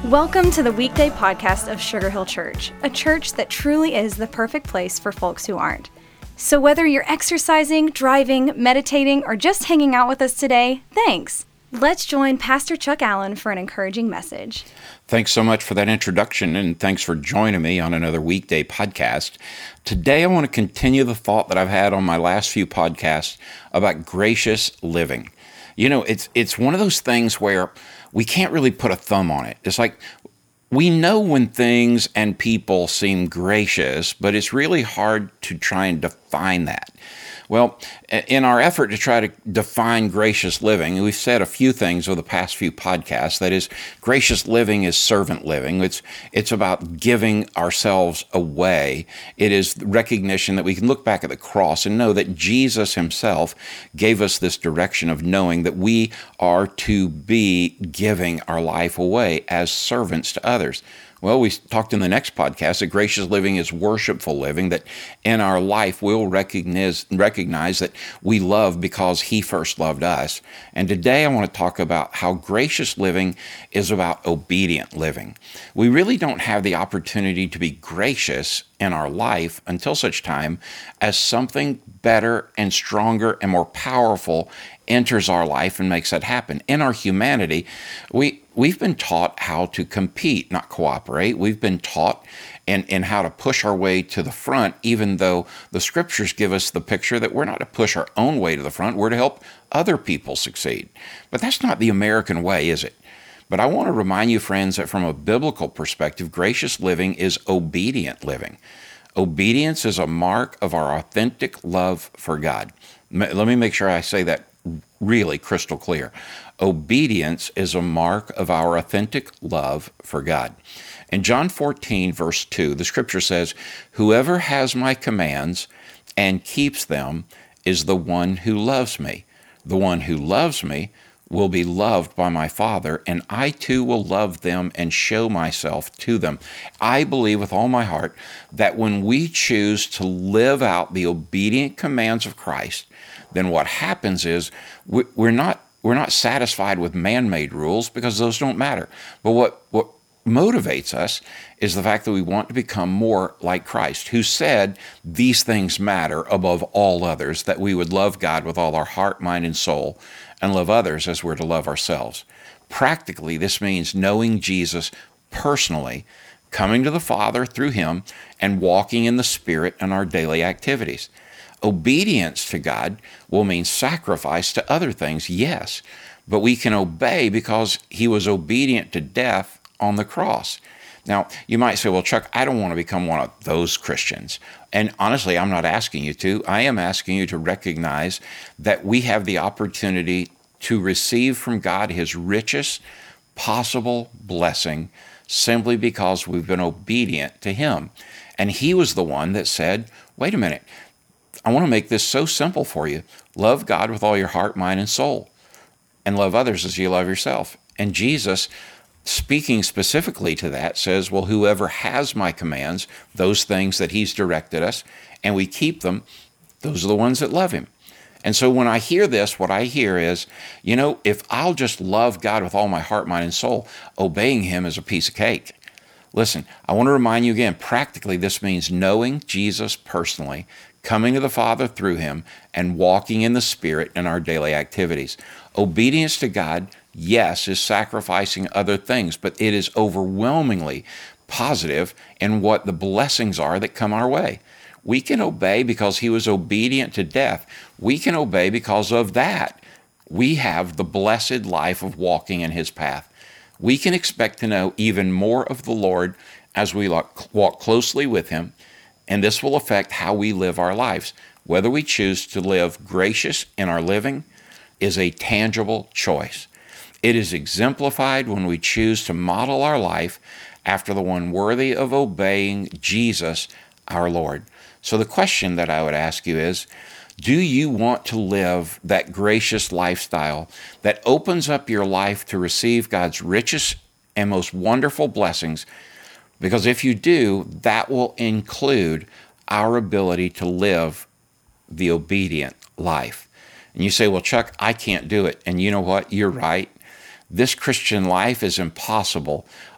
Welcome to the weekday podcast of Sugar Hill Church, a church that truly is the perfect place for folks who aren't. So whether you're exercising, driving, meditating, or just hanging out with us today, thanks. Let's join Pastor Chuck Allen for an encouraging message. Thanks so much for that introduction, and thanks for joining me on another weekday podcast. Today I want to continue the thought that I've had on my last few podcasts about gracious living. You know, it's one of those things where we can't really put a thumb on it. It's like we know when things and people seem gracious, but it's really hard to try and define that. Well, in our effort to try to define gracious living, we've said a few things over the past few podcasts. That is, gracious living is servant living. It's about giving ourselves away. It is recognition that we can look back at the cross and know that Jesus himself gave us this direction of knowing that we are to be giving our life away as servants to others. Well, we talked in the next podcast that gracious living is worshipful living, that in our life we'll recognize that we love because he first loved us. And today I want to talk about how gracious living is about obedient living. We really don't have the opportunity to be gracious in our life until such time as something better and stronger and more powerful enters our life and makes that happen. In our humanity, we've been taught how to compete, not cooperate. We've been taught in how to push our way to the front, even though the scriptures give us the picture that we're not to push our own way to the front, we're to help other people succeed. But that's not the American way, is it? But I want to remind you, friends, that from a biblical perspective, gracious living is obedient living. Obedience is a mark of our authentic love for God. Let me make sure I say that really crystal clear. Obedience is a mark of our authentic love for God. In John 14, verse 2, the scripture says, "Whoever has my commands and keeps them is the one who loves me. The one who loves me will be loved by my Father, and I too will love them and show myself to them." I believe with all my heart that when we choose to live out the obedient commands of Christ, then what happens is we're not satisfied with man-made rules, because those don't matter. But what motivates us is the fact that we want to become more like Christ, who said these things matter above all others, that we would love God with all our heart, mind, and soul, and love others as we're to love ourselves. Practically, this means knowing Jesus personally, coming to the Father through him, and walking in the Spirit in our daily activities. Obedience to God will mean sacrifice to other things, yes, but we can obey because he was obedient to death on the cross. Now, you might say, well, Chuck, I don't want to become one of those Christians. And honestly, I'm not asking you to. I am asking you to recognize that we have the opportunity to receive from God his richest possible blessing simply because we've been obedient to him. And he was the one that said, wait a minute, I want to make this so simple for you. Love God with all your heart, mind, and soul, and love others as you love yourself. And Jesus, speaking specifically to that, says, well, whoever has my commands, those things that he's directed us, and we keep them, those are the ones that love him. And so when I hear this, what I hear is, you know, if I'll just love God with all my heart, mind, and soul, obeying him is a piece of cake. Listen, I want to remind you again, practically this means knowing Jesus personally, coming to the Father through him, and walking in the Spirit in our daily activities. Obedience to God, yes, is sacrificing other things, but it is overwhelmingly positive in what the blessings are that come our way. We can obey because he was obedient to death. We can obey because of that. We have the blessed life of walking in his path. We can expect to know even more of the Lord as we walk closely with him, and this will affect how we live our lives. Whether we choose to live gracious in our living is a tangible choice. It is exemplified when we choose to model our life after the one worthy of obeying Jesus, our Lord. So the question that I would ask you is, do you want to live that gracious lifestyle that opens up your life to receive God's richest and most wonderful blessings? Because if you do, that will include our ability to live the obedient life. And you say, well, Chuck, I can't do it. And you know what? You're right. This Christian life is impossible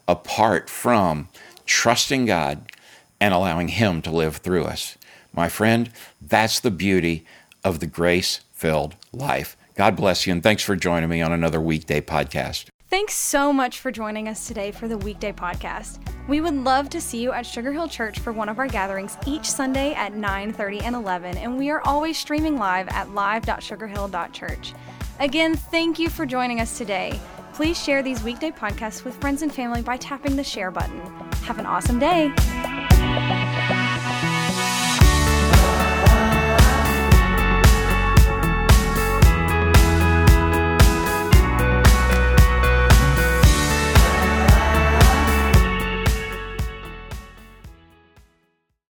apart from trusting God and allowing Him to live through us. My friend, that's the beauty of the grace-filled life. God bless you, and thanks for joining me on another weekday podcast. Thanks so much for joining us today for the weekday podcast. We would love to see you at Sugar Hill Church for one of our gatherings each Sunday at 9:30 and 11, and we are always streaming live at live.sugarhill.church. Again, thank you for joining us today. Please share these weekday podcasts with friends and family by tapping the share button. Have an awesome day.